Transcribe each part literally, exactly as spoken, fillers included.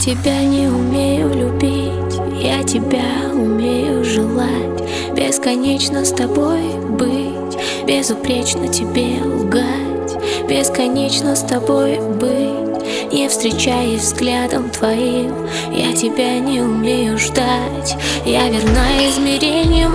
тебя не умею любить, я тебя умею желать. Бесконечно с тобой быть, безупречно тебе лгать. Бесконечно с тобой быть, не встречаясь взглядом твоим. Я тебя не умею ждать, я верна измерениям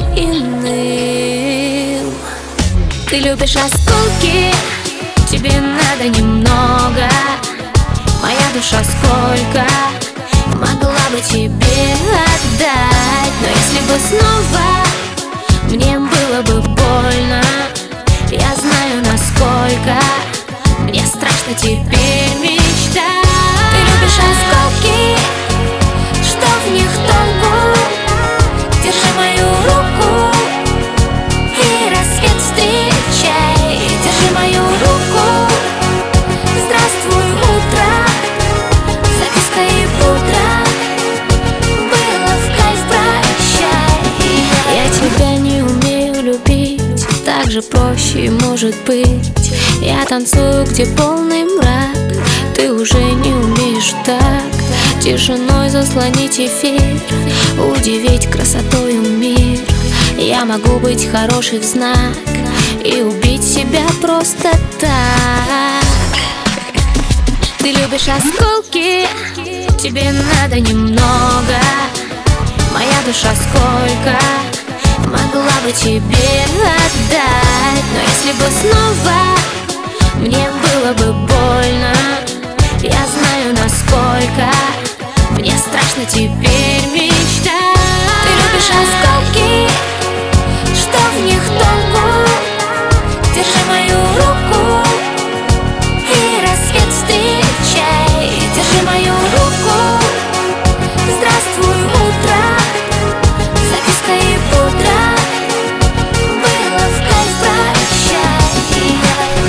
иным. Ты любишь осколки, тебе надо немного. Моя душа сколько могла бы тебе отдать, но если бы снова мне было бы больно, я знаю, насколько мне страшно теперь мечтать. Ты любишь осколки, что в них толку? Держи мою руку и рассвет встречай. Держи мою руку, здравствуй, утро, записка и пудра, было в кайф, прощай. Я тебя не умею любить, так же проще может быть. Я танцую, где полный мрак, ты уже не умеешь так тишиной заслонить эфир, удивить красотою мир. Я могу быть хорошей в знак и убить себя просто так. Ты любишь осколки, тебе надо немного. Моя душа сколько могла бы тебе отдать, но если бы снова мне было бы больно, я знаю, насколько мне страшно теперь мечтать. Ты любишь осколки, что в них толку? Держи мою руку и рассвет встречай. Держи мою руку, здравствуй, утро, записка и пудра, было в кайф, прощай.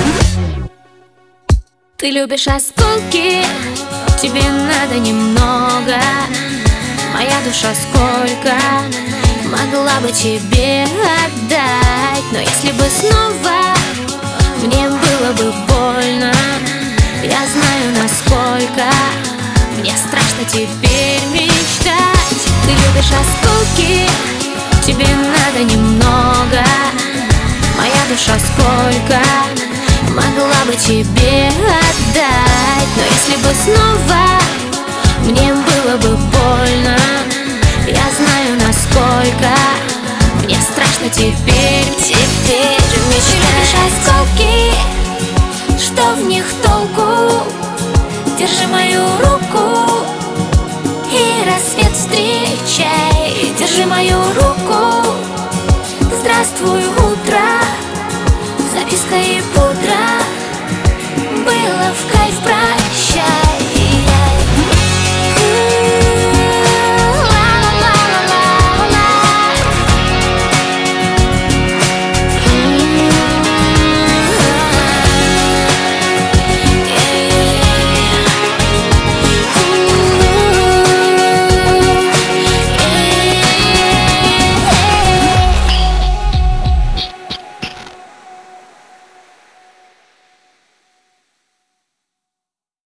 Ты любишь осколки, тебе надо немного. Моя душа сколько могла бы тебе отдать, но если бы снова мне было бы больно, я знаю, насколько мне страшно теперь мечтать. Ты любишь осколки, тебе надо немного. Моя душа сколько могла бы тебе отдать, но если бы снова мне было бы больно, я знаю, насколько мне страшно теперь, теперь мечтать. Ты любишь осколки, что в них толку? Держи мою руку и рассвет встречай. Держи мою руку, здравствуй, утро, записка и пудра, было в кайф.